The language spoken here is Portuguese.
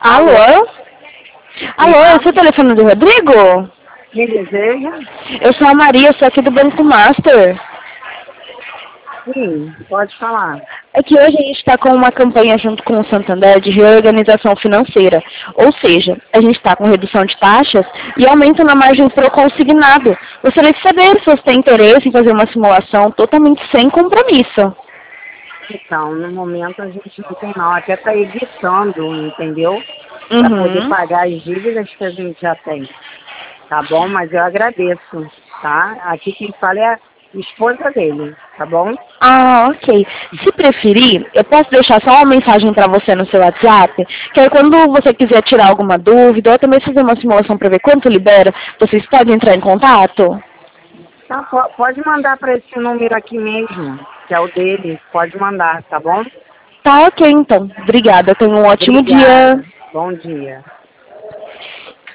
Alô? Alô? Alô, Sim, esse é o telefone do Rodrigo? me deseja? Eu sou a Maria, sou aqui do Banco Master. Sim, pode falar. É que hoje a gente está com uma campanha junto com o Santander de reorganização financeira. Ou seja, a gente está com redução de taxas e aumento na margem pro consignado. Gostaria de saber se você tem interesse em fazer uma simulação totalmente sem compromisso. Então, no momento a gente não tem não, até está evitando, entendeu? Para poder Uhum. pagar as dívidas que a gente já tem. Tá bom? Mas eu agradeço, tá? Aqui quem fala é a esposa dele, tá bom? Ah, ok. Se preferir, eu posso deixar só uma mensagem para você no seu WhatsApp, que aí quando você quiser tirar alguma dúvida, ou também fazer uma simulação para ver quanto libera, vocês podem entrar em contato? Tá, pode mandar para esse número aqui mesmo, que é o dele. Pode mandar, tá bom? Tá ok, então. Obrigada. Tenha um ótimo dia. Obrigada. Bom dia.